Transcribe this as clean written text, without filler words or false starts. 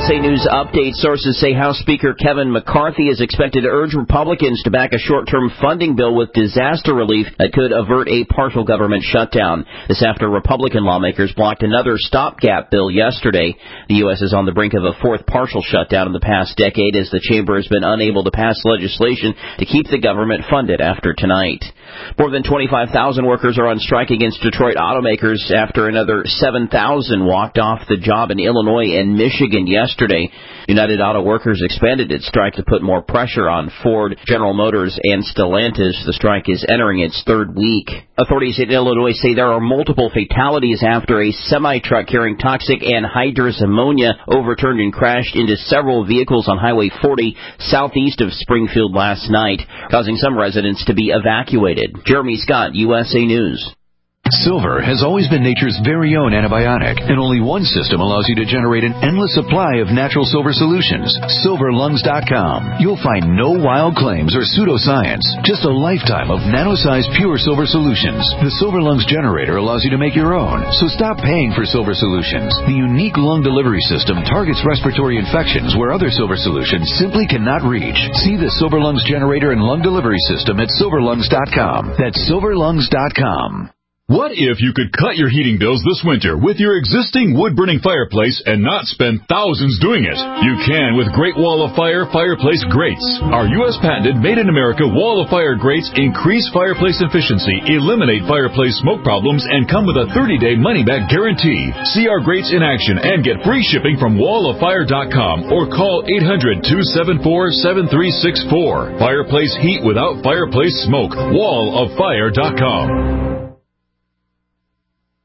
USA News update. Sources say House Speaker Kevin McCarthy is expected to urge Republicans to back a short-term funding bill with disaster relief that could avert a partial government shutdown. This after Republican lawmakers blocked another stopgap bill yesterday. The U.S. is on the brink of a fourth partial shutdown in the past decade as the chamber has been unable to pass legislation to keep the government funded after tonight. More than 25,000 workers are on strike against Detroit automakers after another 7,000 walked off the job in Illinois and Michigan yesterday. United Auto Workers expanded its strike to put more pressure on Ford, General Motors, and Stellantis. The strike is entering its third week. Authorities in Illinois say there are multiple fatalities after a semi-truck carrying toxic anhydrous ammonia overturned and crashed into several vehicles on Highway 40 southeast of Springfield last night, causing some residents to be evacuated. Jeremy Scott, USA News. Silver has always been nature's very own antibiotic, and only one system allows you to generate an endless supply of natural silver solutions. SilverLungs.com. You'll find no wild claims or pseudoscience, just a lifetime of nano-sized pure silver solutions. The Silver Lungs generator allows you to make your own, so stop paying for silver solutions. The unique lung delivery system targets respiratory infections where other silver solutions simply cannot reach. See the Silver Lungs generator and lung delivery system at SilverLungs.com. That's SilverLungs.com. What if you could cut your heating bills this winter with your existing wood-burning fireplace and not spend thousands doing it? You can with Great Wall of Fire fireplace grates. Our U.S. patented made-in-America Wall of Fire grates increase fireplace efficiency, eliminate fireplace smoke problems, and come with a 30-day money-back guarantee. See our grates in action and get free shipping from walloffire.com or call 800-274-7364. Fireplace heat without fireplace smoke. walloffire.com.